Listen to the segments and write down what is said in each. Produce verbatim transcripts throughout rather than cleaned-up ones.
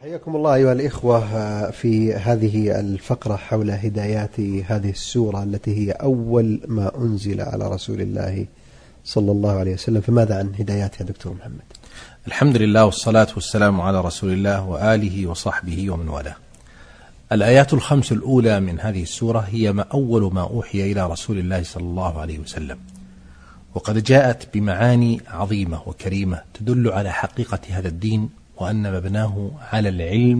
حياكم الله أيها الإخوة في هذه الفقرة حول هدايات هذه السورة التي هي أول ما أنزل على رسول الله صلى الله عليه وسلم. فماذا عن هدايات يا دكتور محمد؟ الحمد لله والصلاة والسلام على رسول الله وآله وصحبه ومن والاه. الآيات الخمس الأولى من هذه السورة هي ما أول ما أوحي إلى رسول الله صلى الله عليه وسلم، وقد جاءت بمعاني عظيمة وكريمة تدل على حقيقة هذا الدين، وأن مبناه على العلم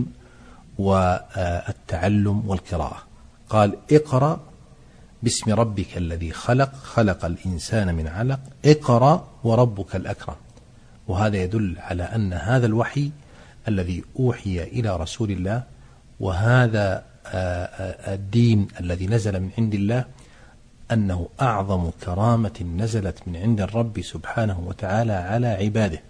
والتعلم والقراءة. قال: اقرأ باسم ربك الذي خلق خلق الإنسان من علق اقرأ وربك الأكرم. وهذا يدل على أن هذا الوحي الذي أوحي إلى رسول الله، وهذا الدين الذي نزل من عند الله، أنه أعظم كرامة نزلت من عند الرب سبحانه وتعالى على عباده،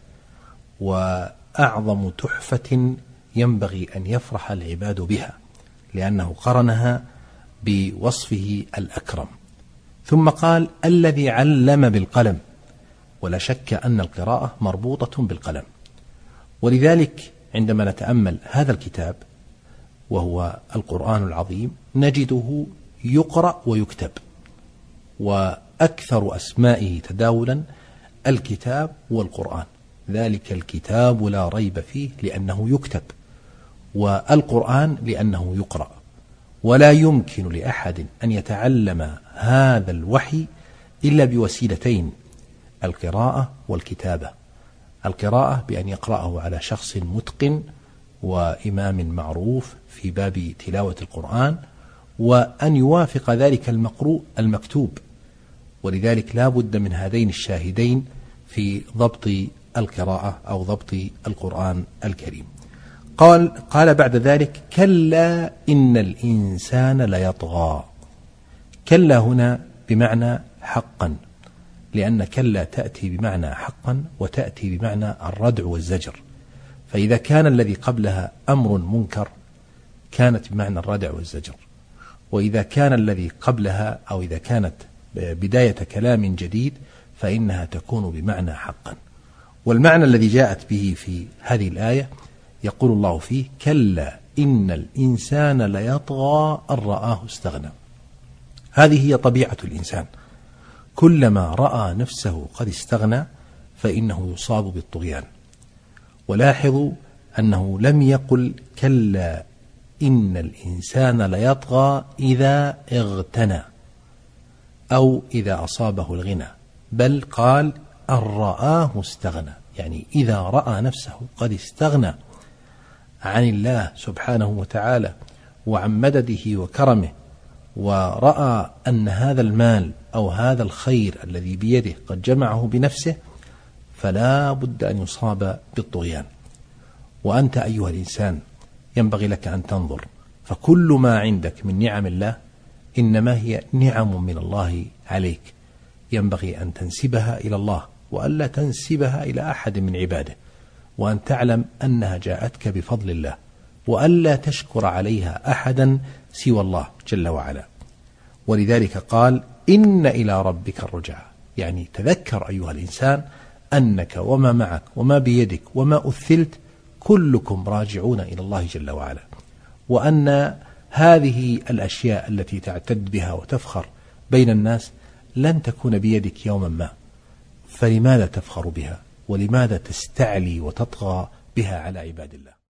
وأعظم تحفة ينبغي أن يفرح العباد بها، لأنه قرنها بوصفه الأكرم. ثم قال: الذي علم بالقلم. ولا شك أن القراءة مربوطة بالقلم، ولذلك عندما نتأمل هذا الكتاب وهو القرآن العظيم نجده يقرأ ويكتب، وأكثر أسمائه تداولا الكتاب والقرآن. ذلك الكتاب لا ريب فيه لأنه يكتب، والقرآن لأنه يقرأ. ولا يمكن لأحد أن يتعلم هذا الوحي إلا بوسيلتين: القراءة والكتابة. القراءة بأن يقرأه على شخص متقن وإمام معروف في باب تلاوة القرآن، وأن يوافق ذلك المقروء المكتوب. ولذلك لا بد من هذين الشاهدين في ضبط القراءة أو ضبط القرآن الكريم. قال, قال بعد ذلك: كلا إن الإنسان ليطغى. كلا هنا بمعنى حقا، لأن كلا تأتي بمعنى حقا وتأتي بمعنى الردع والزجر. فإذا كان الذي قبلها أمر منكر كانت بمعنى الردع والزجر، وإذا كان الذي قبلها أو إذا كانت بداية كلام جديد فإنها تكون بمعنى حقا. والمعنى الذي جاءت به في هذه الآية يقول الله فيه: كلا إن الإنسان ليطغى أن رآه استغنى. هذه هي طبيعة الإنسان، كلما رأى نفسه قد استغنى فإنه يصاب بالطغيان. ولاحظوا أنه لم يقل كلا إن الإنسان ليطغى إذا اغتنى أو إذا أصابه الغنى، بل قال أن رآه استغنى، يعني إذا رأى نفسه قد استغنى عن الله سبحانه وتعالى وعن مدده وكرمه، ورأى أن هذا المال أو هذا الخير الذي بيده قد جمعه بنفسه، فلا بد أن يصاب بالطغيان. وأنت أيها الإنسان ينبغي لك أن تنظر، فكل ما عندك من نعم الله إنما هي نعم من الله عليك، ينبغي أن تنسبها إلى الله وألا تنسبها إلى أحد من عباده، وأن تعلم أنها جاءتك بفضل الله، وألا تشكر عليها أحدا سوى الله جل وعلا. ولذلك قال: إن إلى ربك الرجعى، يعني تذكر أيها الإنسان أنك وما معك وما بيدك وما أثلت كلكم راجعون إلى الله جل وعلا، وأن هذه الأشياء التي تعتد بها وتفخر بين الناس لن تكون بيدك يوما ما، فلماذا تفخر بها؟ ولماذا تستعلي وتطغى بها على عباد الله؟